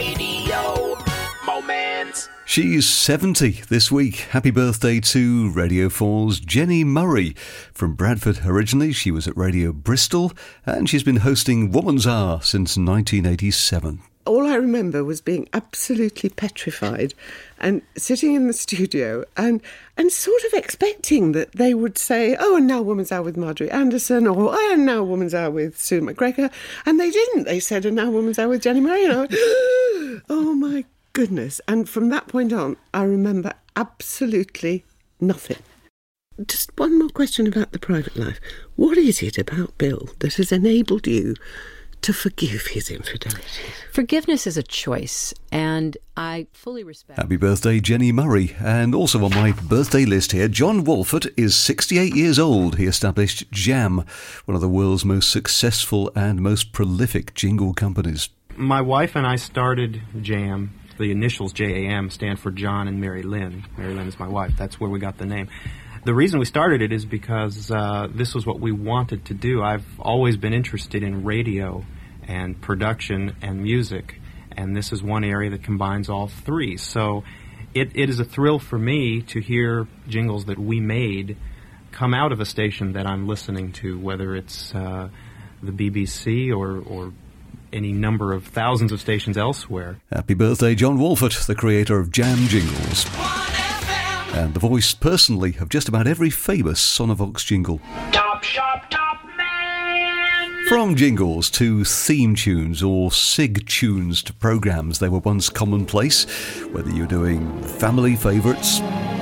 radio moments. She's 70 this week. Happy birthday to Radio 4's Jenny Murray. From Bradford originally, she was at Radio Bristol, and she's been hosting Woman's Hour since 1987. All I remember was being absolutely petrified and sitting in the studio and sort of expecting that they would say, oh, and now Woman's Hour with Marjorie Anderson, or oh, and now Woman's Hour with Sue McGregor. And they didn't. They said, and now Woman's Hour with Jenny Murray. And I went, oh, my goodness. And from that point on, I remember absolutely nothing. Just one more question about the private life. What is it about Bill that has enabled you to forgive his infidelity? Forgiveness is a choice, and I fully respect... Happy birthday, Jenny Murray. And also on my birthday list here, John Walford is 68 years old. He established Jam, one of the world's most successful and most prolific jingle companies. My wife and I started Jam. The initials JAM stand for John and Mary Lynn. Mary Lynn is my wife. That's where we got the name. The reason we started it is because this was what we wanted to do. I've always been interested in radio and production and music, and this is one area that combines all three. So it is a thrill for me to hear jingles that we made come out of a station that I'm listening to, whether it's the BBC or any number of thousands of stations elsewhere. Happy birthday, John Walford, the creator of Jam Jingles. And the voice, personally, of just about every famous Sonovox jingle. Top shop, top man. From jingles to theme tunes or SIG tunes to programmes, they were once commonplace, whether you're doing family favourites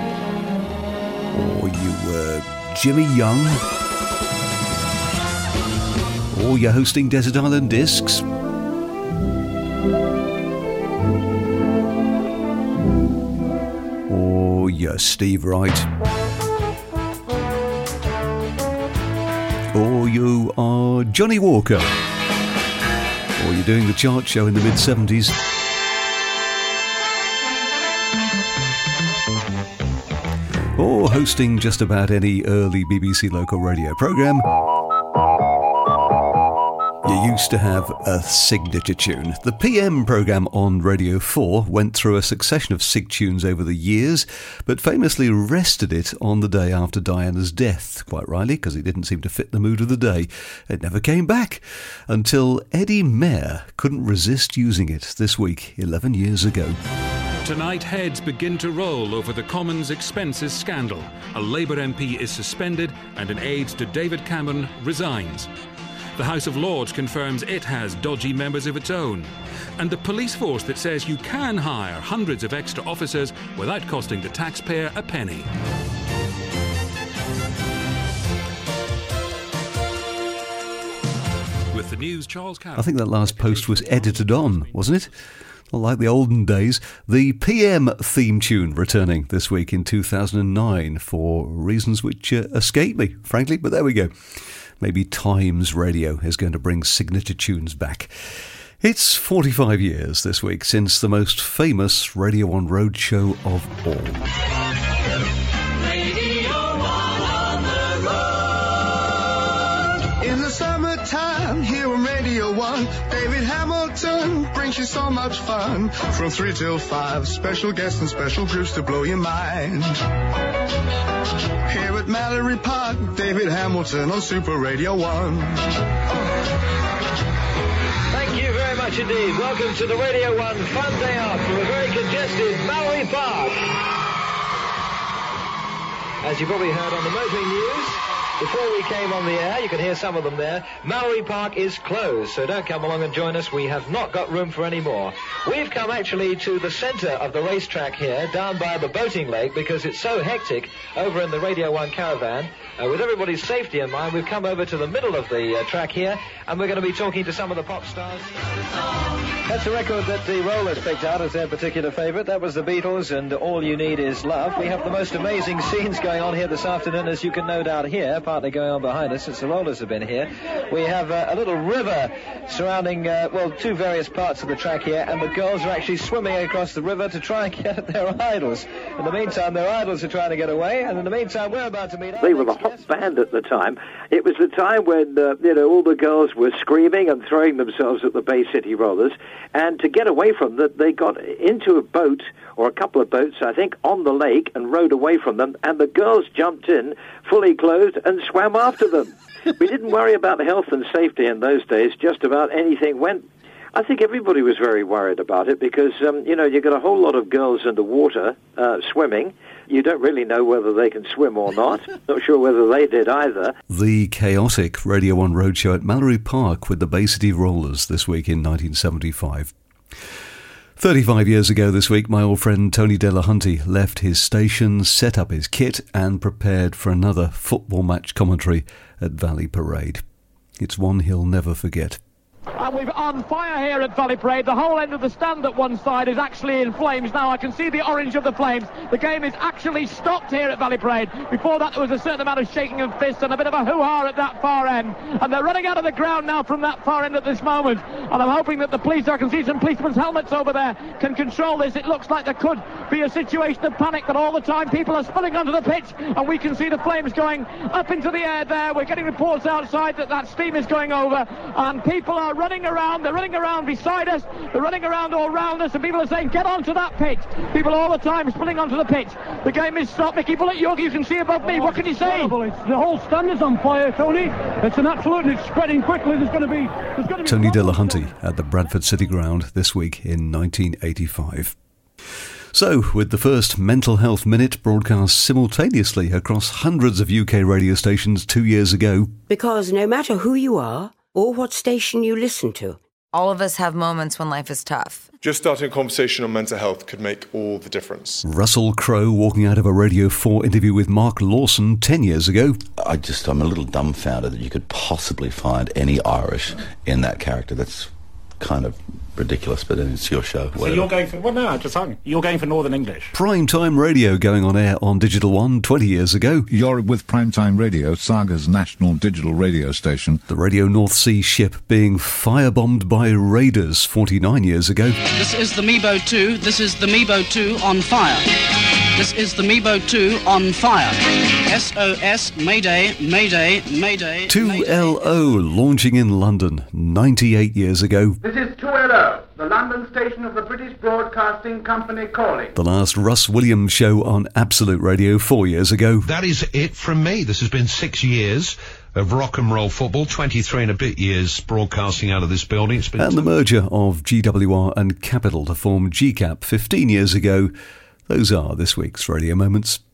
or you were Jimmy Young or you're hosting Desert Island Discs. You're Steve Wright. Or you are Johnny Walker. Or you're doing the chart show in the mid-70s. Or hosting just about any early BBC local radio programme. You used to have a signature tune. The PM programme on Radio 4 went through a succession of SIG tunes over the years, but famously rested it on the day after Diana's death, quite rightly, because it didn't seem to fit the mood of the day. It never came back, until Eddie Mair couldn't resist using it this week, 11 years ago. Tonight, heads begin to roll over the Commons expenses scandal. A Labour MP is suspended and an aide to David Cameron resigns. The House of Lords confirms it has dodgy members of its own. And the police force that says you can hire hundreds of extra officers without costing the taxpayer a penny. With the news, Charles Carroll. I think that last post was edited on, wasn't it? Not like the olden days. The PM theme tune returning this week in 2009 for reasons which escape me, frankly, but there we go. Maybe Times Radio is going to bring signature tunes back. It's 45 years this week since the most famous Radio 1 roadshow of all. Radio 1 on the road. In the summertime, here on Radio 1, David Hamilton brings you so much fun. From 3 till 5, special guests and special groups to blow your mind. Here at Mallory Park, David Hamilton on Super Radio 1. Thank you very much indeed. Welcome to the Radio 1 Fun Day Out from a very congested Mallory Park. As you probably heard on the motoring news, before we came on the air, you can hear some of them there, Mallory Park is closed, so don't come along and join us. We have not got room for any more. We've come actually to the centre of the racetrack here, down by the boating lake, because it's so hectic over in the Radio 1 caravan. With everybody's safety in mind, we've come over to the middle of the track here, and we're going to be talking to some of the pop stars. That's a record that the Rollers picked out as their particular favourite. That was the Beatles and All You Need Is Love. We have the most amazing scenes going on here this afternoon, as you can no doubt hear. partly going on behind us since the rollers have been here. We have a little river surrounding, two various parts of the track here, and the girls are actually swimming across the river to try and get at their idols. In the meantime, their idols are trying to get away, and in the meantime, we're about to meet... They were the hot band at the time. It was the time when, all the girls were screaming and throwing themselves at the Bay City Rollers, and to get away from them, they got into a boat, or a couple of boats, I think, on the lake and rowed away from them, and the girls jumped in, fully clothed, and swam after them. We didn't worry about health and safety in those days. Just about anything went. I think everybody was very worried about it because, you got a whole lot of girls in the water swimming. You don't really know whether they can swim or not. Not sure whether they did either. The chaotic Radio 1 roadshow at Mallory Park with the Bay City Rollers this week in 1975. 35 years ago this week, my old friend Tony Delahunty left his station, set up his kit and prepared for another football match commentary at Valley Parade. It's one he'll never forget. And we're on fire here at Valley Parade. The whole end of the stand at one side is actually in flames now. I can see the orange of the flames. The game is actually stopped here at Valley Parade. Before that, there was a certain amount of shaking of fists and a bit of a hoo-ha at that far end. And they're running out of the ground now from that far end at this moment. And I'm hoping that the police, I can see some policemen's helmets over there, can control this. It looks like there could be a situation of panic, but all the time people are spilling onto the pitch, and we can see the flames going up into the air there. We're getting reports outside that steam is going over, and people are running around. They're running around beside us. They're running around all round us, and people are saying, get onto that pitch. People all the time spilling onto the pitch. The game is stopped. Mickey Bullock, you can see above me. What can you say? The whole stand is on fire, Tony. It's an absolute, and it's spreading quickly. There's going to be Tony Delahunty at the Bradford City Ground this week in 1985. So, with the first Mental Health Minute broadcast simultaneously across hundreds of UK radio stations 2 years ago. Because no matter who you are or what station you listen to, all of us have moments when life is tough. Just starting a conversation on mental health could make all the difference. Russell Crowe walking out of a Radio 4 interview with Mark Lawson 10 years ago. I'm a little dumbfounded that you could possibly find any Irish in that character. That's kind of ridiculous, but it's your show. So you're going for... Well, no, I just hung. You're going for Northern English. Primetime Radio going on air on Digital One 20 years ago. You're with Primetime Radio, Saga's national digital radio station. The Radio North Sea ship being firebombed by raiders 49 years ago. This is the Mebo 2. This is the Mebo 2 on fire. This is the Mebo 2 on fire. SOS, Mayday, Mayday, Mayday. 2LO launching in London 98 years ago. This is 2LO, the London station of the British Broadcasting Company calling. The last Russ Williams show on Absolute Radio 4 years ago. That is it from me. This has been 6 years of rock and roll football, 23 and a bit years broadcasting out of this building. It's been and the merger of GWR and Capital to form GCAP 15 years ago. Those are this week's Radio Moments.